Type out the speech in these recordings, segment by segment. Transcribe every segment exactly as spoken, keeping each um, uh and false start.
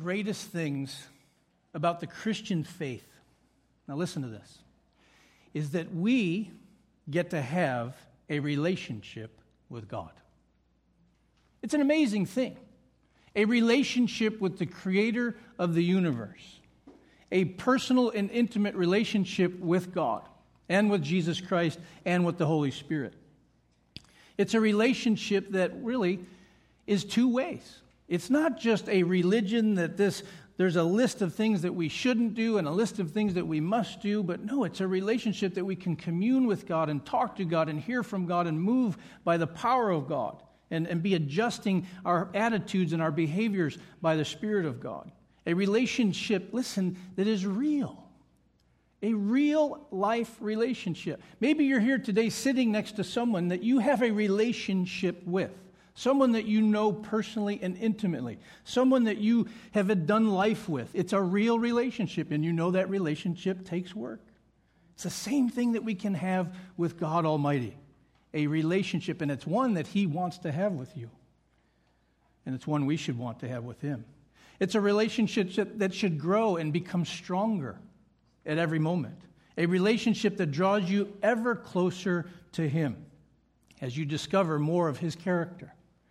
greatest things about the Christian faith, now listen to this, is that we get to have a relationship with God. It's an amazing thing. A relationship with the creator of the universe. A personal and intimate relationship with God and with Jesus Christ and with the Holy Spirit. It's a relationship that really is two ways. It's not just a religion that this there's a list of things that we shouldn't do and a list of things that we must do, but no, it's a relationship that we can commune with God and talk to God and hear from God and move by the power of God and, and be adjusting our attitudes and our behaviors by the Spirit of God. A relationship, listen, that is real. A real life relationship. Maybe you're here today sitting next to someone that you have a relationship with. Someone that you know personally and intimately. Someone that you have done life with. It's a real relationship, and you know that relationship takes work. It's the same thing that we can have with God Almighty. A relationship, and it's one that He wants to have with you. And it's one we should want to have with Him. It's a relationship that should grow and become stronger at every moment. A relationship that draws you ever closer to Him as you discover more of His character.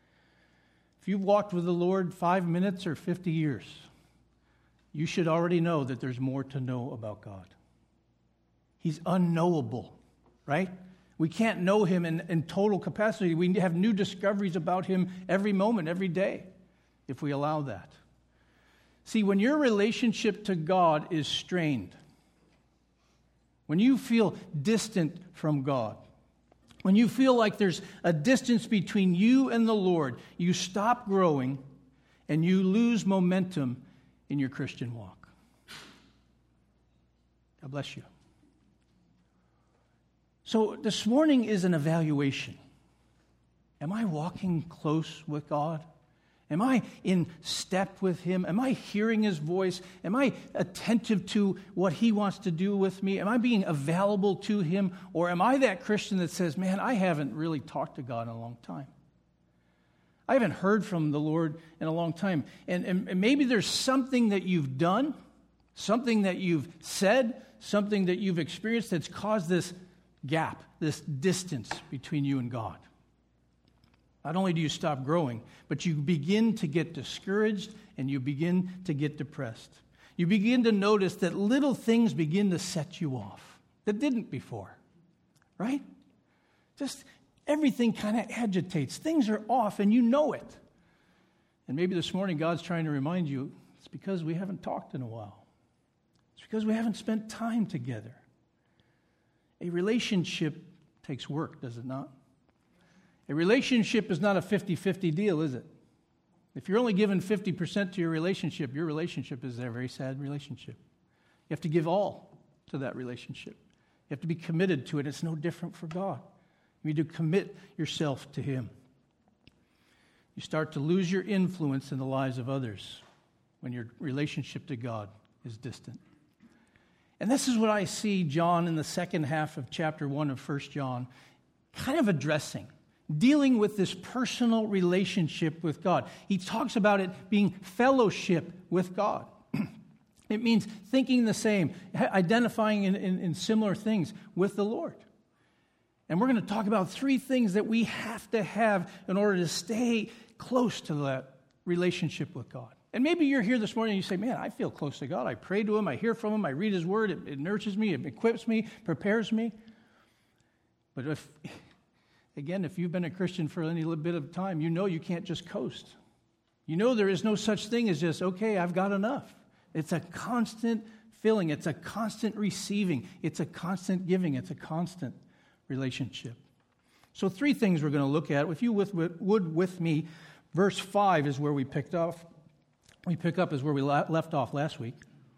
If you've walked with the Lord five minutes or fifty years, you should already know that there's more to know about God. He's unknowable, right? We can't know Him in, in total capacity. We have new discoveries about Him every moment, every day, if we allow that. See, when your relationship to God is strained, when you feel distant from God, when you feel like there's a distance between you and the Lord, you stop growing and you lose momentum in your Christian walk. God bless you. So this morning is an evaluation. Am I walking close with God? Am I in step with Him? Am I hearing His voice? Am I attentive to what He wants to do with me? Am I being available to Him? Or am I that Christian that says, man, I haven't really talked to God in a long time. I haven't heard from the Lord in a long time. And, and, and maybe there's something that you've done, something that you've said, something that you've experienced that's caused this gap, this distance between you and God. Not only do you stop growing, but you begin to get discouraged and you begin to get depressed. You begin to notice that little things begin to set you off that didn't before, right? Just everything kind of agitates. Things are off and you know it. And maybe this morning God's trying to remind you it's because we haven't talked in a while. It's because we haven't spent time together. A relationship takes work, does it not? A relationship is not a fifty-fifty deal, is it? If you're only giving fifty percent to your relationship, your relationship is a very sad relationship. You have to give all to that relationship. You have to be committed to it. It's no different for God. You need to commit yourself to Him. You start to lose your influence in the lives of others when your relationship to God is distant. And this is what I see John in the second half of chapter one of First John kind of addressing. Dealing with this personal relationship with God. He talks about it being fellowship with God. It means thinking the same, identifying in, in, in similar things with the Lord. And we're going to talk about three things that we have to have in order to stay close to that relationship with God. And maybe you're here this morning and you say, man, I feel close to God. I pray to Him. I hear from Him. I read His Word. It, it nurtures me. It equips me, prepares me. But if... Again, if you've been a Christian for any little bit of time, you know you can't just coast. You know there is no such thing as just, okay, I've got enough. It's a constant filling. It's a constant receiving. It's a constant giving. It's a constant relationship. So three things we're going to look at. If you would with me, verse five is where we picked off. We pick up is where we left off last week.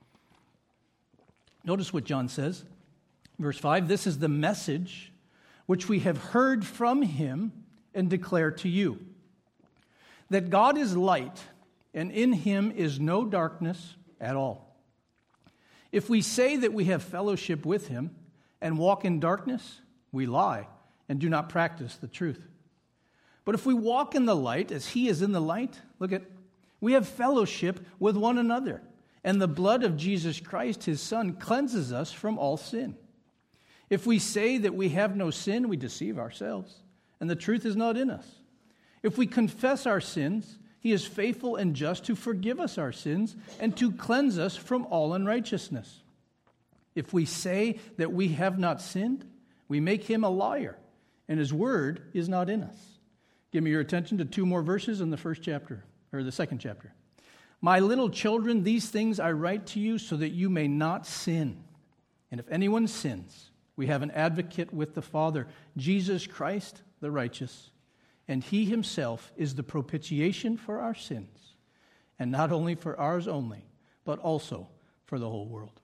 Notice what John says. Verse five, this is the message which we have heard from Him and declare to you, that God is light, and in Him is no darkness at all. If we say that we have fellowship with Him and walk in darkness, we lie and do not practice the truth. But if we walk in the light, as He is in the light, look at, We have fellowship with one another, and the blood of Jesus Christ, his Son, cleanses us from all sin. If we say that we have no sin, we deceive ourselves, and the truth is not in us. If we confess our sins, he is faithful and just to forgive us our sins and to cleanse us from all unrighteousness. If we say that we have not sinned, we make him a liar, and his word is not in us. Give me your attention to two more verses in the first chapter, or the second chapter. My little children, these things I write to you so that you may not sin. And if anyone sins, we have an advocate with the Father, Jesus Christ the righteous. And he himself is the propitiation for our sins, and not only for ours only, but also for the whole world.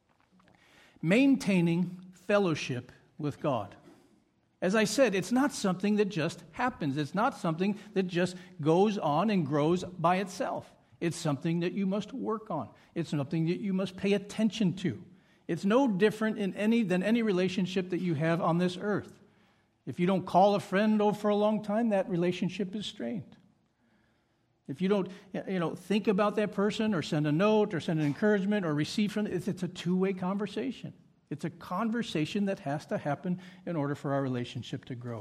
Maintaining fellowship with God. As I said, it's not something that just happens. It's not something that just goes on and grows by itself. It's something that you must work on. It's something that you must pay attention to. It's no different in any than any relationship that you have on this earth. If you don't call a friend over for a long time, that relationship is strained. If you don't, you know, think about that person or send a note or send an encouragement or receive from them, it's, it's a two-way conversation. It's a conversation that has to happen in order for our relationship to grow.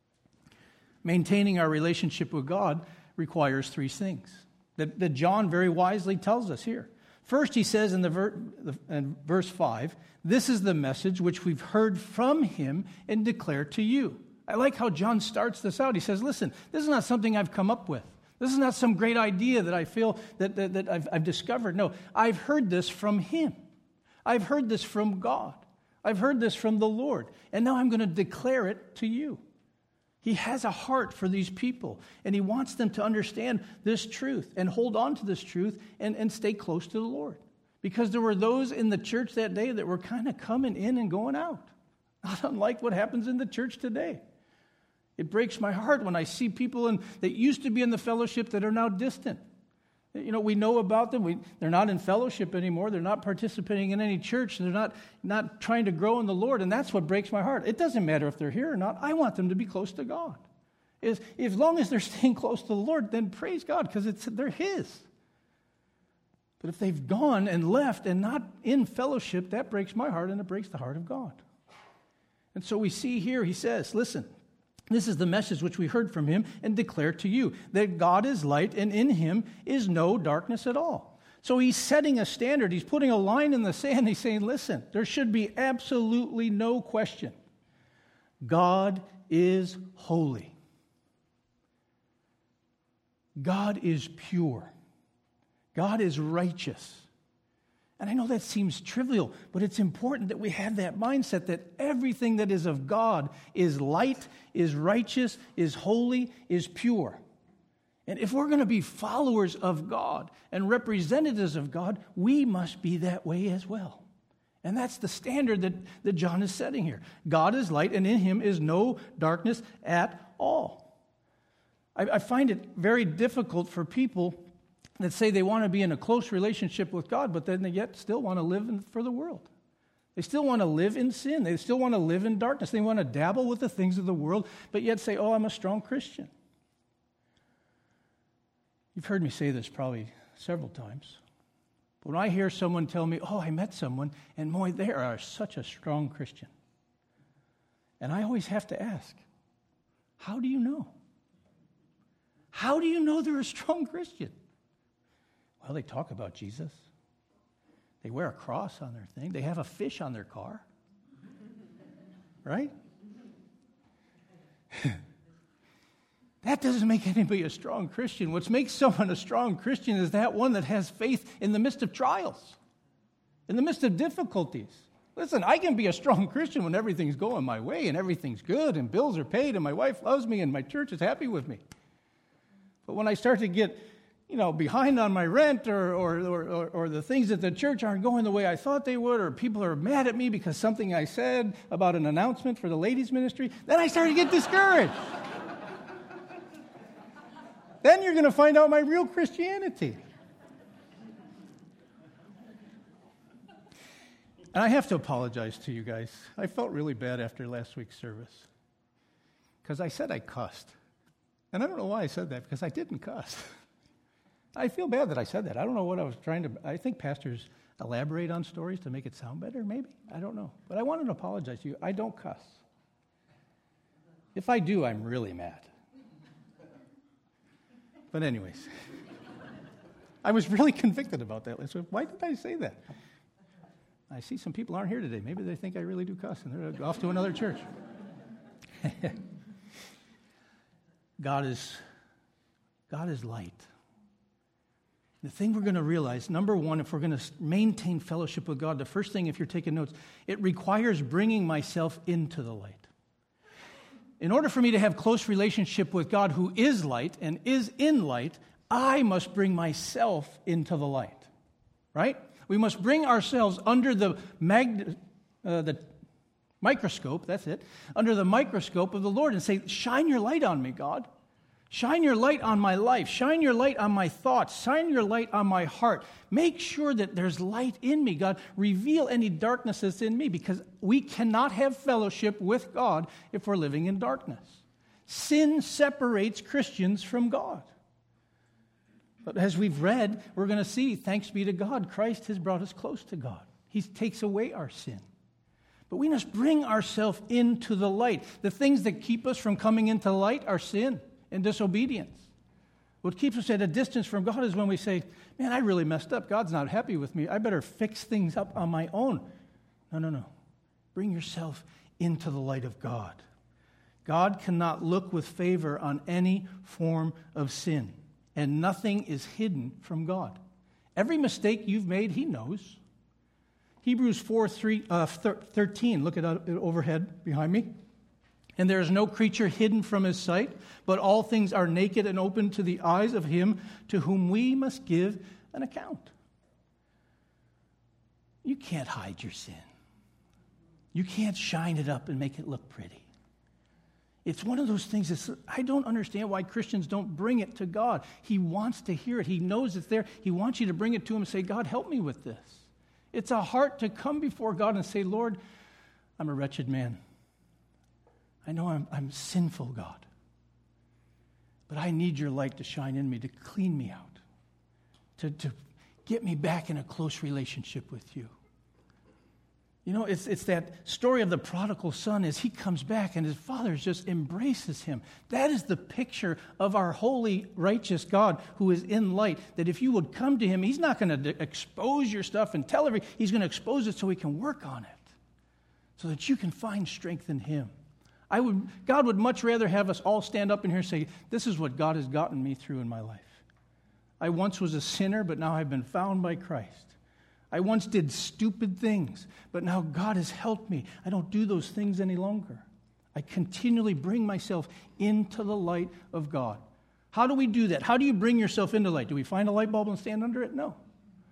Maintaining our relationship with God requires three things that, that John very wisely tells us here. First, he says in, the ver- in verse five, this is the message which we've heard from him and declare to you. I like how John starts this out. He says, listen, this is not something I've come up with. This is not some great idea that I feel that, that, that I've, I've discovered. No, I've heard this from him. I've heard this from God. I've heard this from the Lord. And now I'm going to declare it to you. He has a heart for these people, and he wants them to understand this truth and hold on to this truth and, and stay close to the Lord. Because there were those in the church that day that were kind of coming in and going out, not unlike what happens in the church today. It breaks my heart when I see people in, that used to be in the fellowship that are now distant. You know, we know about them. We, they're not in fellowship anymore. They're not participating in any church. They're not, not trying to grow in the Lord, and that's what breaks my heart. It doesn't matter if they're here or not. I want them to be close to God. As, as long as they're staying close to the Lord, then praise God, because it's they're his. But if they've gone and left and not in fellowship, that breaks my heart, and it breaks the heart of God. And so we see here, he says, listen, this is the message which we heard from him and declare to you, that God is light and in him is no darkness at all. So he's setting a standard. He's putting a line in the sand. He's saying, listen, there should be absolutely no question. God is holy. God is pure. God is righteous. And I know that seems trivial, but it's important that we have that mindset that everything that is of God is light, is righteous, is holy, is pure. And if we're going to be followers of God and representatives of God, we must be that way as well. And that's the standard that, that John is setting here. God is light, and in him is no darkness at all. I, I find it very difficult for people that say they want to be in a close relationship with God, but then they yet still want to live in, for the world. They still want to live in sin. They still want to live in darkness. They want to dabble with the things of the world, but yet say, oh, I'm a strong Christian. You've heard me say this probably several times. But when I hear someone tell me, oh, I met someone, and boy, they are such a strong Christian. And I always have to ask, how do you know? How do you know they're a strong Christian? Well, they talk about Jesus. They wear a cross on their thing. They have a fish on their car. Right? That doesn't make anybody a strong Christian. What makes someone a strong Christian is that one that has faith in the midst of trials, in the midst of difficulties. Listen, I can be a strong Christian when everything's going my way and everything's good and bills are paid and my wife loves me and my church is happy with me. But when I start to get you know, behind on my rent or, or, or, or the things at the church aren't going the way I thought they would, or people are mad at me because something I said about an announcement for the ladies' ministry, then I start to get discouraged. Then you're going to find out my real Christianity. And I have to apologize to you guys. I felt really bad after last week's service because I said I cussed. And I don't know why I said that, because I didn't cuss. I feel bad that I said that. I don't know what I was trying to, I think pastors elaborate on stories to make it sound better, maybe. I don't know. But I wanted to apologize to you. I don't cuss. If I do, I'm really mad. But anyways, I was really convicted about that. So why did I say that? I see some people aren't here today. Maybe they think I really do cuss, and they're off to another church. God is, God is light. The thing we're going to realize, number one, if we're going to maintain fellowship with God, the first thing, if you're taking notes, it requires bringing myself into the light. In order for me to have close relationship with God, who is light and is in light, I must bring myself into the light, right? We must bring ourselves under the mag- uh, the microscope, that's it, under the microscope of the Lord and say, shine your light on me, God. Shine your light on my life. Shine your light on my thoughts. Shine your light on my heart. Make sure that there's light in me, God. Reveal any darkness that's in me, because we cannot have fellowship with God if we're living in darkness. Sin separates Christians from God. But as we've read, we're going to see, thanks be to God, Christ has brought us close to God. He takes away our sin. But we must bring ourselves into the light. The things that keep us from coming into light are sin and disobedience. What keeps us at a distance from God is when we say, man, I really messed up. God's not happy with me. I better fix things up on my own. No, no, no. Bring yourself into the light of God. God cannot look with favor on any form of sin, and nothing is hidden from God. Every mistake you've made, He knows. Hebrews four, three, uh, thirteen, look at it overhead behind me. And there is no creature hidden from His sight, but all things are naked and open to the eyes of Him to whom we must give an account. You can't hide your sin. You can't shine it up and make it look pretty. It's one of those things that I don't understand why Christians don't bring it to God. He wants to hear it. He knows it's there. He wants you to bring it to Him and say, God, help me with this. It's a heart to come before God and say, Lord, I'm a wretched man. I know I'm, I'm sinful, God. But I need your light to shine in me, to clean me out, to, to get me back in a close relationship with you. You know, it's it's that story of the prodigal son as he comes back and his father just embraces him. That is the picture of our holy, righteous God who is in light, that if you would come to Him, He's not going to expose your stuff and tell every, He's going to expose it so He can work on it, so that you can find strength in Him. I would, God would much rather have us all stand up in here and say, this is what God has gotten me through in my life. I once was a sinner, but now I've been found by Christ. I once did stupid things, but now God has helped me. I don't do those things any longer. I continually bring myself into the light of God. How do we do that? How do you bring yourself into light? Do we find a light bulb and stand under it? No.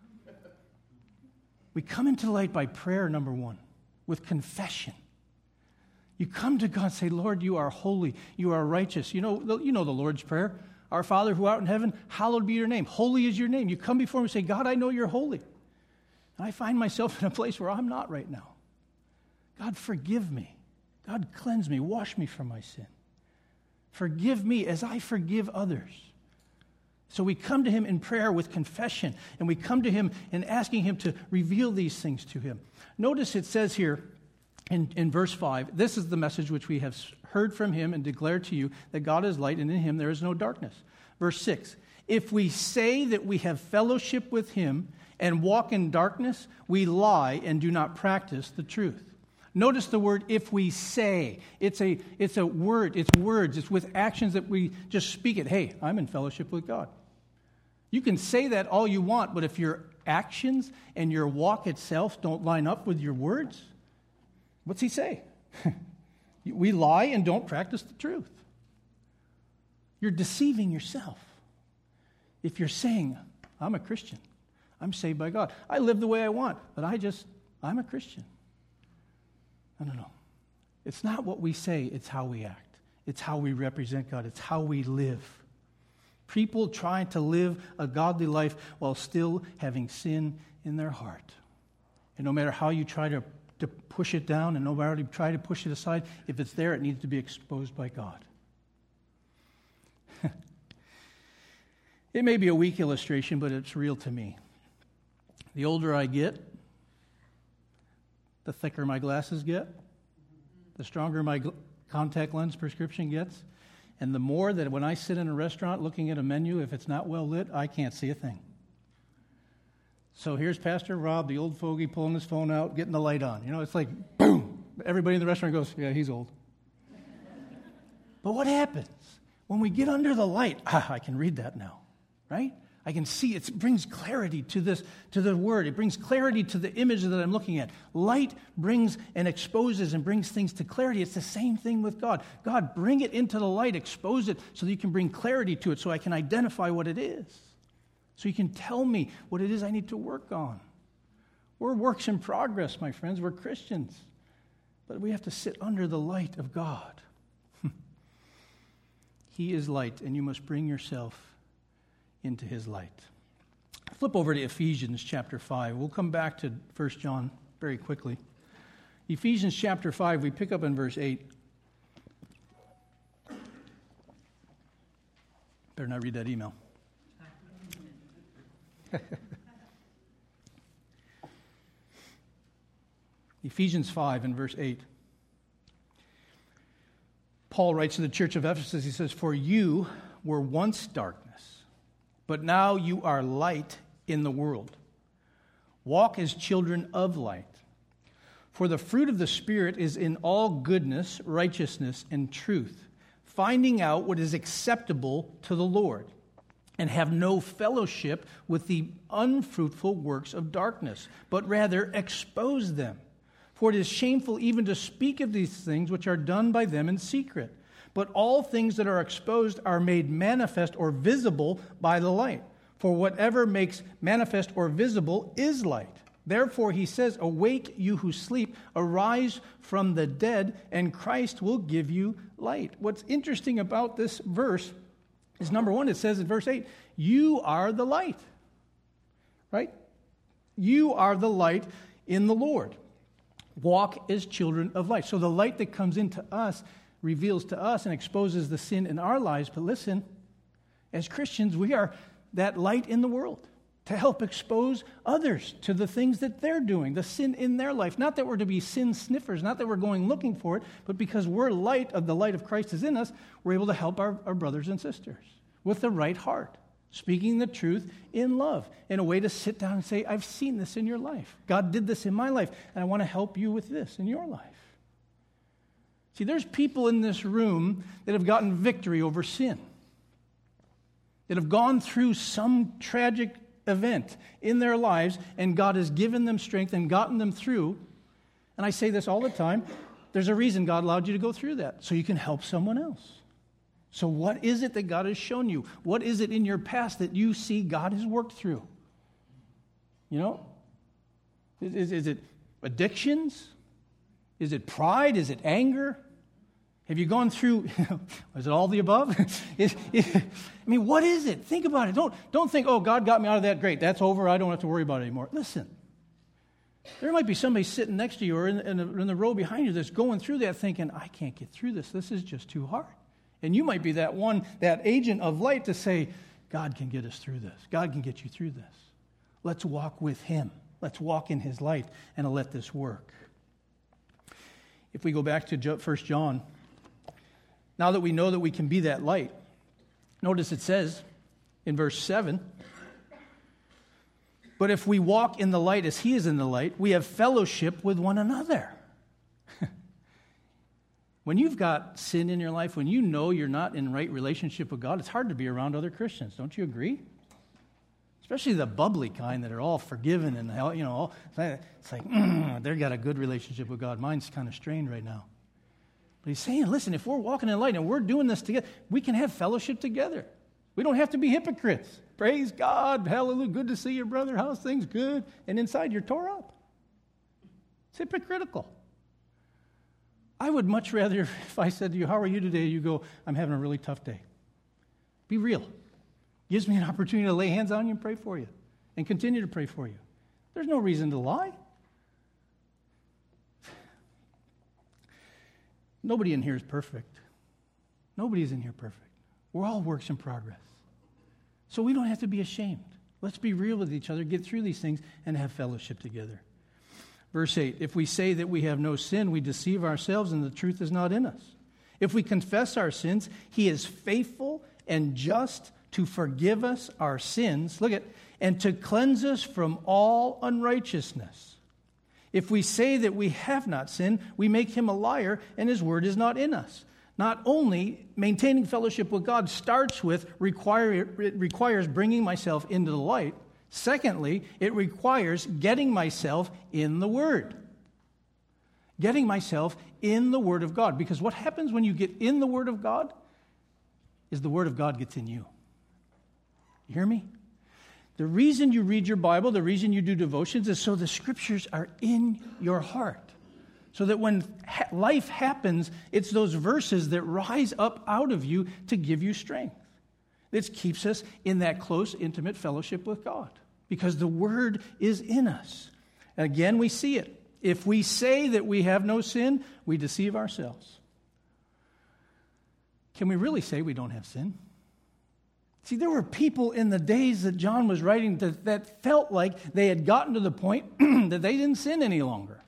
We come into light by prayer, number one, with confession. You come to God and say, Lord, you are holy, you are righteous. You know, you know the Lord's Prayer. Our Father who art in heaven, hallowed be your name. Holy is your name. You come before Him and say, God, I know you're holy. And I find myself in a place where I'm not right now. God, forgive me. God, cleanse me. Wash me from my sin. Forgive me as I forgive others. So we come to Him in prayer with confession, and we come to Him and asking Him to reveal these things to Him. Notice it says here, In, in verse five, this is the message which we have heard from Him and declared to you, that God is light and in Him there is no darkness. Verse six, if we say that we have fellowship with Him and walk in darkness, we lie and do not practice the truth. Notice the word if we say. It's a, it's a word, it's words, it's with actions that we just speak it. Hey, I'm in fellowship with God. You can say that all you want, but if your actions and your walk itself don't line up with your words, what's He say? We lie and don't practice the truth. You're deceiving yourself. If you're saying, I'm a Christian, I'm saved by God, I live the way I want, but I just, I'm a Christian. No, no, no. It's not what we say, it's how we act. It's how we represent God. It's how we live. People trying to live a godly life while still having sin in their heart. And no matter how you try to to push it down, and no matter how you try to push it aside, if it's there, it needs to be exposed by God. It may be a weak illustration, but it's real to me. The older I get, the thicker my glasses get, the stronger my gl- contact lens prescription gets, and the more that when I sit in a restaurant looking at a menu, if it's not well lit, I can't see a thing. So here's Pastor Rob, the old fogey, pulling his phone out, getting the light on. You know, it's like, boom. Everybody in the restaurant goes, yeah, he's old. But what happens? When we get under the light, ah, I can read that now, right? I can see it brings clarity to this, to the word. It brings clarity to the image that I'm looking at. Light brings and exposes and brings things to clarity. It's the same thing with God. God, bring it into the light, expose it so that you can bring clarity to it so I can identify what it is. So you can tell me what it is I need to work on. We're works in progress, my friends. We're Christians. But we have to sit under the light of God. He is light, and you must bring yourself into his light. Flip over to Ephesians chapter five. We'll come back to First John very quickly. Ephesians chapter five, we pick up in verse eight. Better not read that email. Ephesians five and verse eight. Paul writes to the church of Ephesus, he says, "For you were once darkness, but now you are light in the world. Walk as children of light. For the fruit of the Spirit is in all goodness, righteousness, and truth, finding out what is acceptable to the Lord, and have no fellowship with the unfruitful works of darkness, but rather expose them. For it is shameful even to speak of these things which are done by them in secret. But all things that are exposed are made manifest or visible by the light. For whatever makes manifest or visible is light. Therefore, he says, awake, you who sleep, arise from the dead, and Christ will give you light." What's interesting about this verse is, number one, it says in verse eight, you are the light. Right? You are the light in the Lord. Walk as children of light. So the light that comes into us reveals to us and exposes the sin in our lives. But listen, as Christians, we are that light in the world to help expose others to the things that they're doing, the sin in their life. Not that we're to be sin sniffers, not that we're going looking for it, but because we're light of the light of Christ is in us, we're able to help our, our brothers and sisters with the right heart, speaking the truth in love, in a way to sit down and say, I've seen this in your life. God did this in my life, and I want to help you with this in your life. See, there's people in this room that have gotten victory over sin, that have gone through some tragic event in their lives, and God has given them strength and gotten them through. And I say this all the time, there's a reason God allowed you to go through that, so you can help someone else. So what is it that God has shown you? What is it in your past that you see God has worked through? You know? Is, is, is it addictions? Is it pride? Is it anger? Have you gone through, is it all the above? is, is, I mean, what is it? Think about it. Don't, don't think, oh, God got me out of that. Great, that's over. I don't have to worry about it anymore. Listen, there might be somebody sitting next to you or in, in, the, in the row behind you that's going through that thinking, I can't get through this. This is just too hard. And you might be that one, that agent of light to say, God can get us through this. God can get you through this. Let's walk with him. Let's walk in his light and let this work. If we go back to First John, now that we know that we can be that light, notice it says in verse seven, but if we walk in the light as he is in the light, we have fellowship with one another. When you've got sin in your life, when you know you're not in right relationship with God, it's hard to be around other Christians. Don't you agree? Especially the bubbly kind that are all forgiven and, you know, all, it's like, mm, they've got a good relationship with God. Mine's kind of strained right now. But he's saying, listen, if we're walking in light and we're doing this together, we can have fellowship together. We don't have to be hypocrites. Praise God. Hallelujah. Good to see you, brother. How's things? Good. And inside you're tore up. It's hypocritical. I would much rather, if I said to you, how are you today? You go, I'm having a really tough day. Be real. Gives me an opportunity to lay hands on you and pray for you and continue to pray for you. There's no reason to lie. Nobody in here is perfect. Nobody's in here perfect. We're all works in progress. So we don't have to be ashamed. Let's be real with each other, get through these things, and have fellowship together. Verse eight, if we say that we have no sin, we deceive ourselves and the truth is not in us. If we confess our sins, he is faithful and just to forgive us our sins, look at, and to cleanse us from all unrighteousness. If we say that we have not sinned, we make him a liar and his word is not in us. Not only maintaining fellowship with God starts with, require, it requires bringing myself into the light. Secondly, it requires getting myself in the Word. Getting myself in the Word of God. Because what happens when you get in the Word of God is the Word of God gets in you. You hear me? The reason you read your Bible, the reason you do devotions is so the Scriptures are in your heart. So that when ha- life happens, it's those verses that rise up out of you to give you strength. This keeps us in that close, intimate fellowship with God. Because the Word is in us. Again, we see it. If we say that we have no sin, we deceive ourselves. Can we really say we don't have sin? See, there were people in the days that John was writing that, that felt like they had gotten to the point that they didn't sin any longer.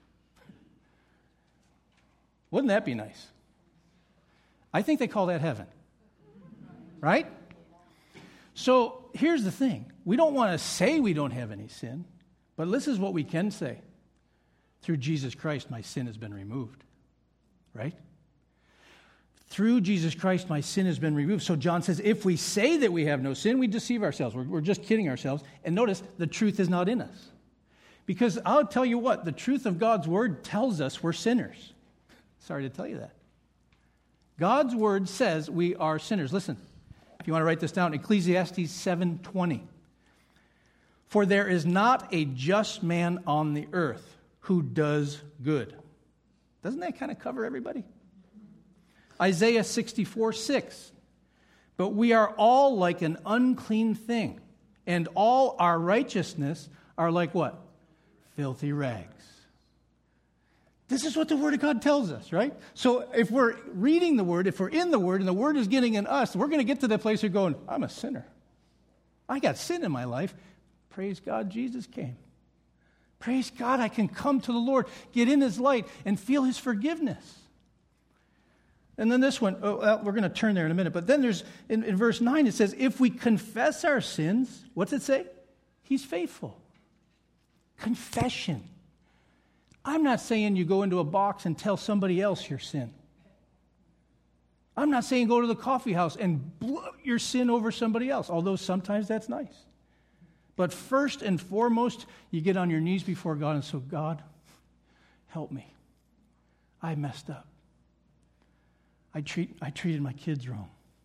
Wouldn't that be nice? I think they call that heaven. Right? So here's the thing. We don't want to say we don't have any sin, but this is what we can say. Through Jesus Christ, my sin has been removed. Right? Through Jesus Christ, my sin has been removed. So John says, if we say that we have no sin, we deceive ourselves. We're, we're just kidding ourselves. And notice, the truth is not in us. Because I'll tell you what, the truth of God's word tells us we're sinners. Sorry to tell you that. God's word says we are sinners. Listen, if you want to write this down, Ecclesiastes seven twenty. For there is not a just man on the earth who does good. Doesn't that kind of cover everybody? Isaiah sixty-four six. But we are all like an unclean thing, and all our righteousness are like what? Filthy rags. This is what the Word of God tells us, right? So if we're reading the Word, if we're in the Word, and the Word is getting in us, we're going to get to that place where going, I'm a sinner. I got sin in my life. Praise God, Jesus came. Praise God, I can come to the Lord, get in His light, and feel His forgiveness. And then this one, oh, well, we're going to turn there in a minute. But then there's, in, in verse nine, it says, if we confess our sins, what's it say? He's faithful. Confession. I'm not saying you go into a box and tell somebody else your sin. I'm not saying go to the coffee house and blow your sin over somebody else, although sometimes that's nice. But first and foremost, you get on your knees before God and say, God, help me. I messed up. I treat I treated my kids wrong.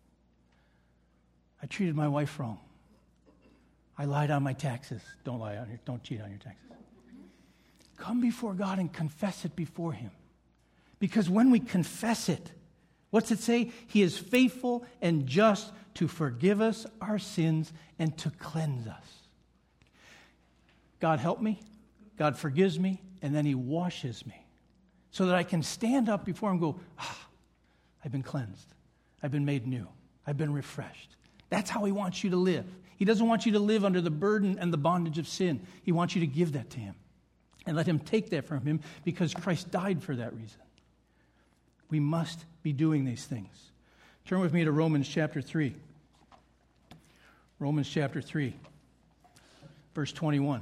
I treated my wife wrong. I lied on my taxes. Don't lie on your, don't cheat on your taxes. Come before God and confess it before Him. Because when we confess it, what's it say? He is faithful and just to forgive us our sins and to cleanse us. God help me, God forgives me, and then He washes me so that I can stand up before Him and go, ah, I've been cleansed. I've been made new. I've been refreshed. That's how He wants you to live. He doesn't want you to live under the burden and the bondage of sin. He wants you to give that to Him and let Him take that from Him because Christ died for that reason. We must be doing these things. Turn with me to Romans chapter three. Romans chapter three, verse twenty-one.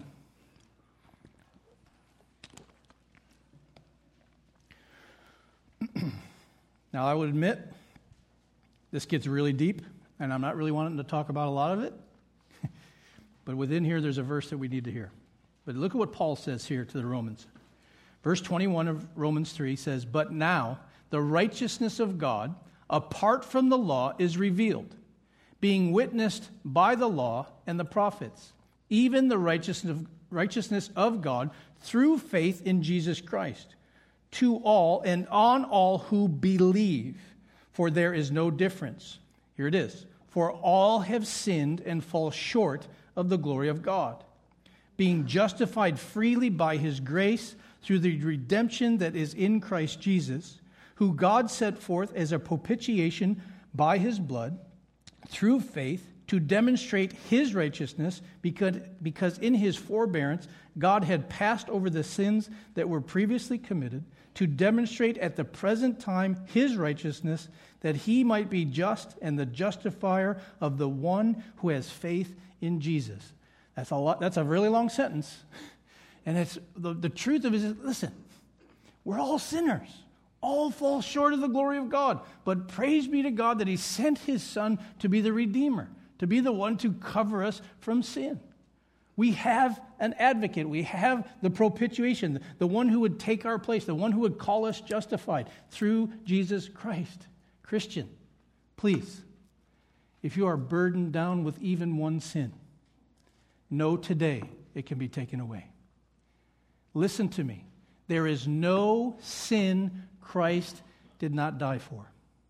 Now, I would admit, this gets really deep, and I'm not really wanting to talk about a lot of it. But within here, there's a verse that we need to hear. But look at what Paul says here to the Romans. Verse twenty-one of Romans three says, but now the righteousness of God, apart from the law, is revealed, being witnessed by the law and the prophets, even the righteousness of, righteousness of God through faith in Jesus Christ, to all and on all who believe, for there is no difference. Here it is. For all have sinned and fall short of the glory of God, being justified freely by His grace through the redemption that is in Christ Jesus, who God set forth as a propitiation by His blood, through faith to demonstrate his righteousness, because, because in his forbearance God had passed over the sins that were previously committed, to demonstrate at the present time his righteousness, that he might be just and the justifier of the one who has faith in Jesus. That's a lot. That's a really long sentence. And it's the, the truth of it is, listen, we're all sinners. All fall short of the glory of God. But praise be to God that he sent his Son to be the Redeemer, to be the one to cover us from sin. We have an advocate. We have the propitiation, the one who would take our place, the one who would call us justified through Jesus Christ. Christian, please, if you are burdened down with even one sin, know today it can be taken away. Listen to me. There is no sin Christ did not die for.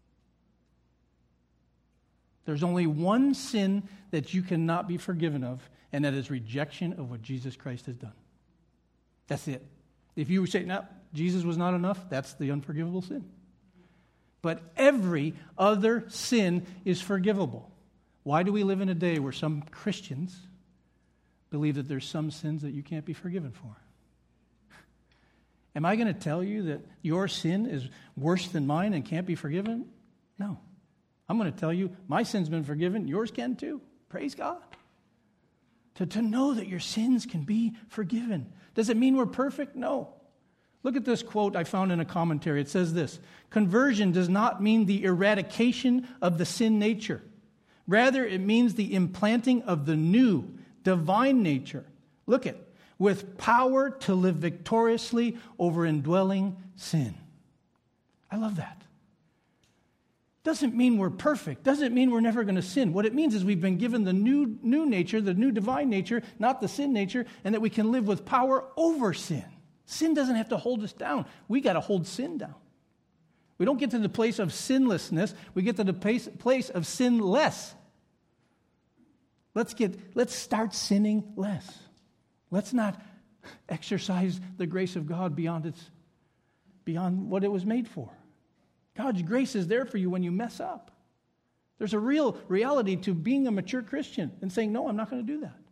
There's only one sin that you cannot be forgiven of, and that is rejection of what Jesus Christ has done. That's it. If you say, no, Jesus was not enough, that's the unforgivable sin. But every other sin is forgivable. Why do we live in a day where some Christians believe that there's some sins that you can't be forgiven for? Am I going to tell you that your sin is worse than mine and can't be forgiven? No. I'm going to tell you, my sin's been forgiven, yours can too. Praise God. To, to know that your sins can be forgiven. Does it mean we're perfect? No. Look at this quote I found in a commentary. It says this: conversion does not mean the eradication of the sin nature. Rather, it means the implanting of the new, divine nature. Look at, with power to live victoriously over indwelling sin. I love that. Doesn't mean we're perfect. Doesn't mean we're never going to sin. What it means is we've been given the new, new nature, the new divine nature, not the sin nature, and that we can live with power over sin. Sin doesn't have to hold us down. We got to hold sin down. We don't get to the place of sinlessness. We get to the place, place of sinless. Let's get. Let's start sinning less. Let's not exercise the grace of God beyond its, beyond what it was made for. God's grace is there for you when you mess up. There's a real reality to being a mature Christian and saying, no, I'm not going to do that.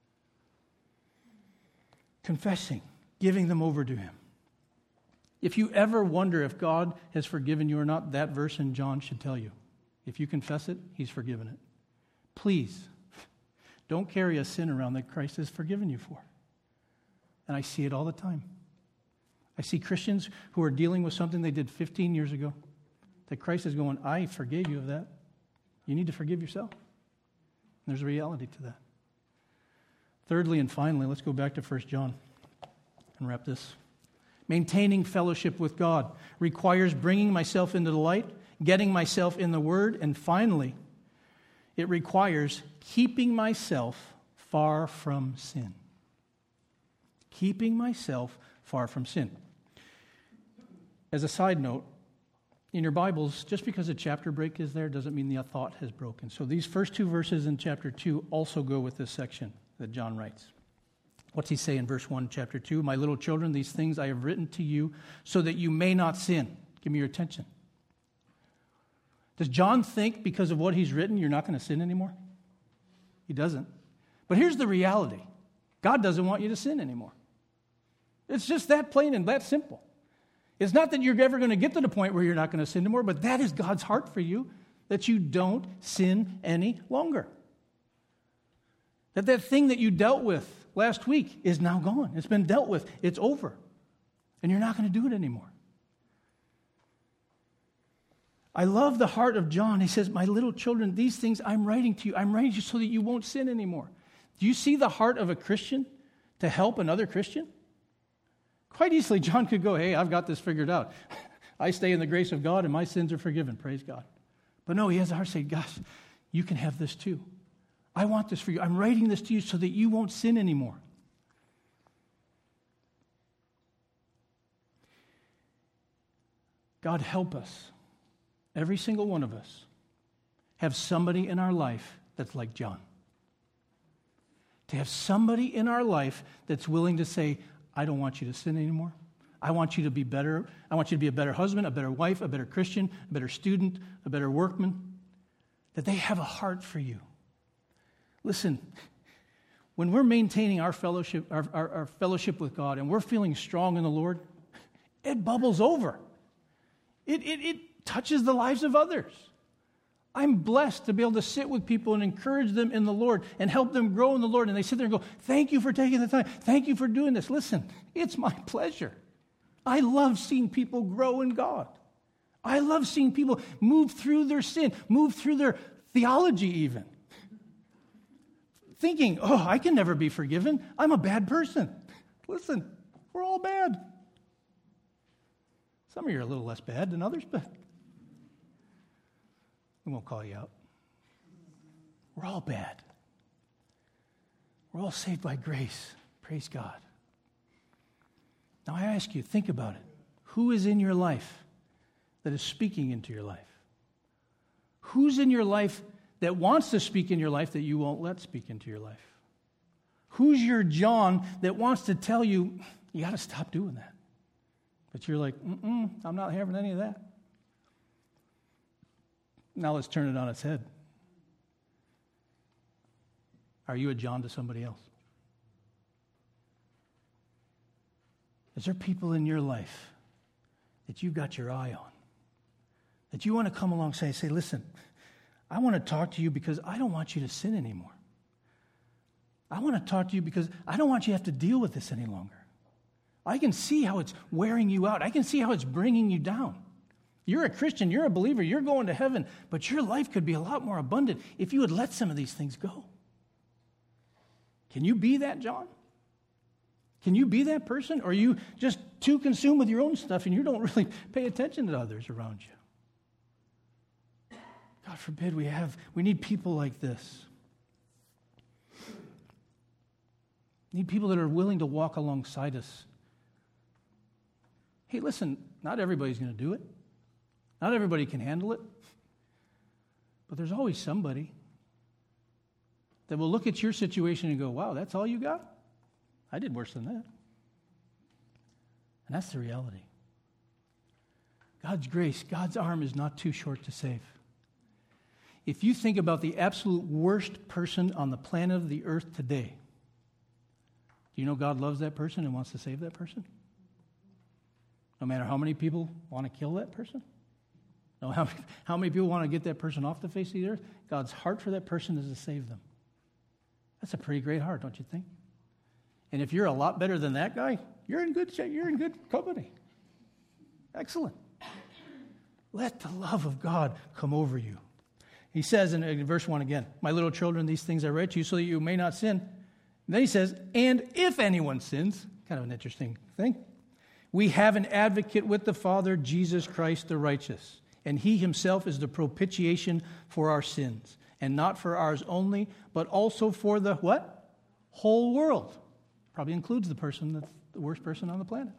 Confessing, giving them over to him. If you ever wonder if God has forgiven you or not, that verse in John should tell you. If you confess it, he's forgiven it. Please, don't carry a sin around that Christ has forgiven you for. And I see it all the time. I see Christians who are dealing with something they did fifteen years ago, that Christ is going, I forgave you of that. You need to forgive yourself. And there's a reality to that. Thirdly and finally, let's go back to First John and wrap this. Maintaining fellowship with God requires bringing myself into the light, getting myself in the Word, and finally, it requires keeping myself far from sin. Keeping myself far from sin. As a side note, in your Bibles, just because a chapter break is there doesn't mean the thought has broken. So these first two verses in chapter two also go with this section that John writes. What's he say in verse one, chapter two? My little children, these things I have written to you so that you may not sin. Give me your attention. Does John think because of what he's written you're not going to sin anymore? He doesn't. But here's the reality. God doesn't want you to sin anymore. It's just that plain and that simple. It's not that you're ever going to get to the point where you're not going to sin anymore, but that is God's heart for you, that you don't sin any longer. That that thing that you dealt with last week is now gone. It's been dealt with. It's over. And you're not going to do it anymore. I love the heart of John. He says, my little children, these things I'm writing to you. I'm writing to you so that you won't sin anymore. Do you see the heart of a Christian to help another Christian? Quite easily, John could go, hey, I've got this figured out. I stay in the grace of God and my sins are forgiven. Praise God. But no, he has the heart to say, gosh, you can have this too. I want this for you. I'm writing this to you so that you won't sin anymore. God help us, every single one of us, have somebody in our life that's like John. To have somebody in our life that's willing to say, I don't want you to sin anymore. I want you to be better. I want you to be a better husband, a better wife, a better Christian, a better student, a better workman. That they have a heart for you. Listen, when we're maintaining our fellowship, our, our, our fellowship with God, and we're feeling strong in the Lord, it bubbles over. It, it, it touches the lives of others. I'm blessed to be able to sit with people and encourage them in the Lord and help them grow in the Lord. And they sit there and go, thank you for taking the time. Thank you for doing this. Listen, it's my pleasure. I love seeing people grow in God. I love seeing people move through their sin, move through their theology even. Thinking, oh, I can never be forgiven. I'm a bad person. Listen, we're all bad. Some of you are a little less bad than others, but we won't call you out. We're all bad. We're all saved by grace. Praise God. Now I ask you, think about it. Who is in your life that is speaking into your life? Who's in your life that wants to speak in your life that you won't let speak into your life? Who's your John that wants to tell you, you got to stop doing that? But you're like, mm-mm, I'm not having any of that. Now let's turn it on its head. Are you a John to somebody else? Is there people in your life that you've got your eye on? That you want to come alongside and say, listen, I want to talk to you because I don't want you to sin anymore. I want to talk to you because I don't want you to have to deal with this any longer. I can see how it's wearing you out. I can see how it's bringing you down. You're a Christian, you're a believer, you're going to heaven, but your life could be a lot more abundant if you would let some of these things go. Can you be that, John? Can you be that person? Or are you just too consumed with your own stuff and you don't really pay attention to others around you? God forbid we have, we need people like this. We need people that are willing to walk alongside us. Hey, listen, not everybody's going to do it. Not everybody can handle it. But there's always somebody that will look at your situation and go, wow, that's all you got? I did worse than that. And that's the reality. God's grace, God's arm is not too short to save. If you think about the absolute worst person on the planet of the earth today, do you know God loves that person and wants to save that person? No matter how many people want to kill that person? No, how, how many people want to get that person off the face of the earth? God's heart for that person is to save them. That's a pretty great heart, don't you think? And if you're a lot better than that guy, you're in good you're in good company. Excellent. Let the love of God come over you. He says in, in verse one again, my little children, these things I write to you so that you may not sin. And then he says, and if anyone sins, kind of an interesting thing, we have an advocate with the Father, Jesus Christ the righteous. And he himself is the propitiation for our sins. And not for ours only, but also for the what? Whole world. Probably includes the person that's the worst person on the planet.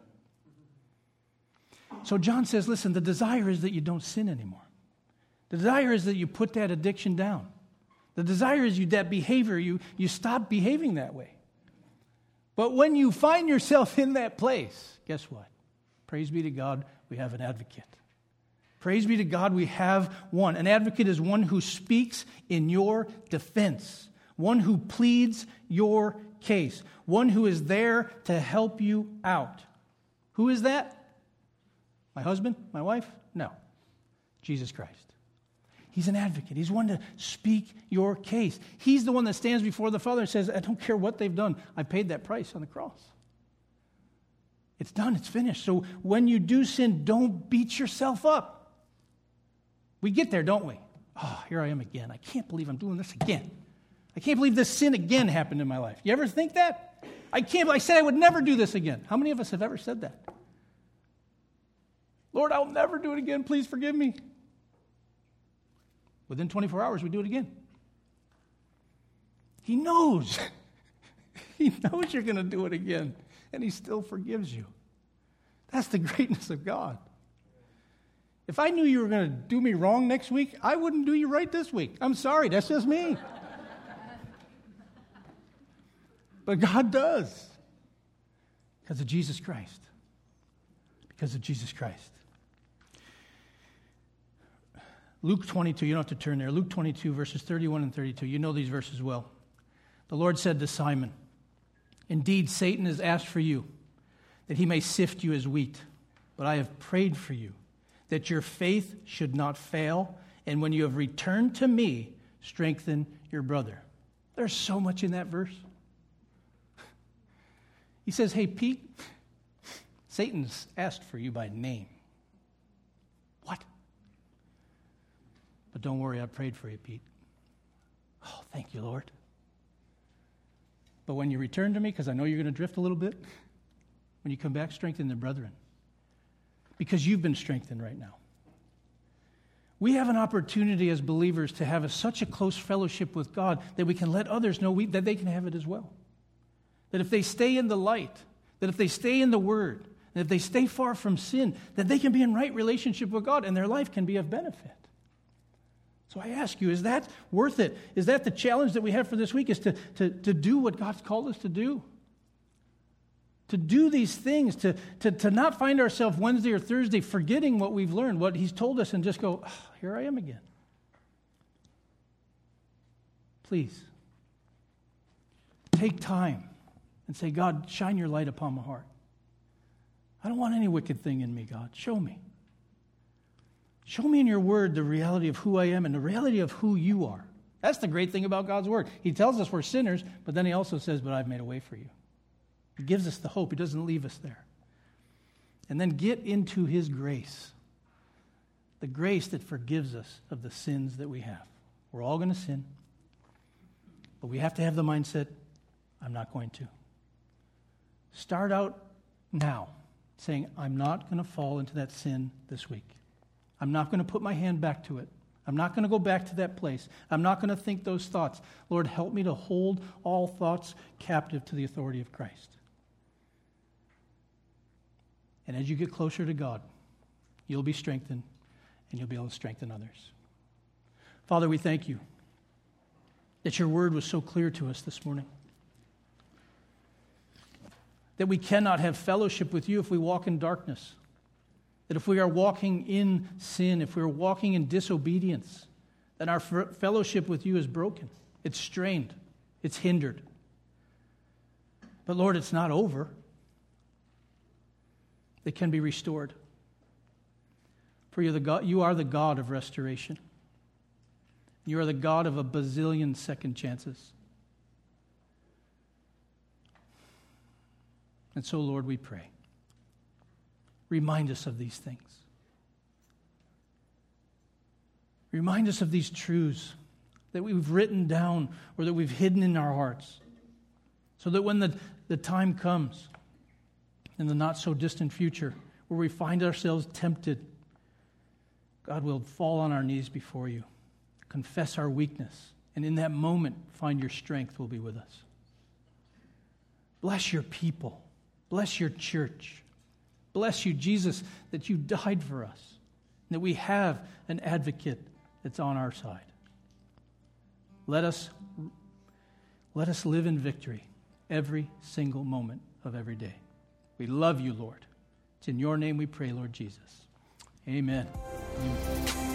So John says, listen, the desire is that you don't sin anymore. The desire is that you put that addiction down. The desire is you that behavior, you, you stop behaving that way. But when you find yourself in that place, guess what? Praise be to God, we have an advocate. Praise be to God, we have one. An advocate is one who speaks in your defense, one who pleads your case, one who is there to help you out. Who is that? My husband? My wife? No. Jesus Christ. He's an advocate. He's one to speak your case. He's the one that stands before the Father and says, I don't care what they've done. I paid that price on the cross. It's done. It's finished. So when you do sin, don't beat yourself up. We get there, don't we? Oh, here I am again. I can't believe I'm doing this again. I can't believe this sin again happened in my life. You ever think that? I can't. I said I would never do this again. How many of us have ever said that? Lord, I'll never do it again. Please forgive me. Within twenty-four hours, we do it again. He knows. He knows you're going to do it again, and he still forgives you. That's the greatness of God. If I knew you were going to do me wrong next week, I wouldn't do you right this week. I'm sorry, that's just me. But God does. Because of Jesus Christ. Because of Jesus Christ. Luke twenty-two, you don't have to turn there. Luke twenty-two, verses thirty-one and thirty-two. You know these verses well. The Lord said to Simon, "Indeed, Satan has asked for you, that he may sift you as wheat. But I have prayed for you, that your faith should not fail, and when you have returned to me, strengthen your brother." There's so much in that verse. He says, hey, Pete, Satan's asked for you by name. What? But don't worry, I prayed for you, Pete. Oh, thank you, Lord. But when you return to me, because I know you're going to drift a little bit, when you come back, strengthen the brethren. Because you've been strengthened right now. We have an opportunity as believers to have a, such a close fellowship with God that we can let others know we, that they can have it as well. That if they stay in the light, that if they stay in the Word, that if they stay far from sin, that they can be in right relationship with God and their life can be of benefit. So I ask you, is that worth it? Is that the challenge that we have for this week, is to, to, to do what God's called us to do? To do these things, to, to, to not find ourselves Wednesday or Thursday forgetting what we've learned, what He's told us, and just go, oh, here I am again. Please, take time and say, God, shine your light upon my heart. I don't want any wicked thing in me, God. Show me. Show me in your word the reality of who I am and the reality of who you are. That's the great thing about God's word. He tells us we're sinners, but then he also says, but I've made a way for you. He gives us the hope. He doesn't leave us there. And then get into his grace. The grace that forgives us of the sins that we have. We're all going to sin. But we have to have the mindset, I'm not going to. Start out now saying, I'm not going to fall into that sin this week. I'm not going to put my hand back to it. I'm not going to go back to that place. I'm not going to think those thoughts. Lord, help me to hold all thoughts captive to the authority of Christ. And as you get closer to God, you'll be strengthened, and you'll be able to strengthen others. Father, we thank you that your word was so clear to us this morning. That we cannot have fellowship with you if we walk in darkness. That if we are walking in sin, if we are walking in disobedience, then our fellowship with you is broken. It's strained. It's hindered. But Lord, it's not over. It can be restored. For you're the God, you are the God of restoration. You are the God of a bazillion second chances. And so, Lord, we pray. Remind us of these things. Remind us of these truths that we've written down or that we've hidden in our hearts, so that when the, the time comes in the not-so-distant future where we find ourselves tempted, God will fall on our knees before you, confess our weakness, and in that moment find your strength will be with us. Bless your people. Bless your church. Bless you, Jesus, that you died for us, and that we have an advocate that's on our side. Let us, let us live in victory every single moment of every day. We love you, Lord. It's in your name we pray, Lord Jesus. Amen. Amen.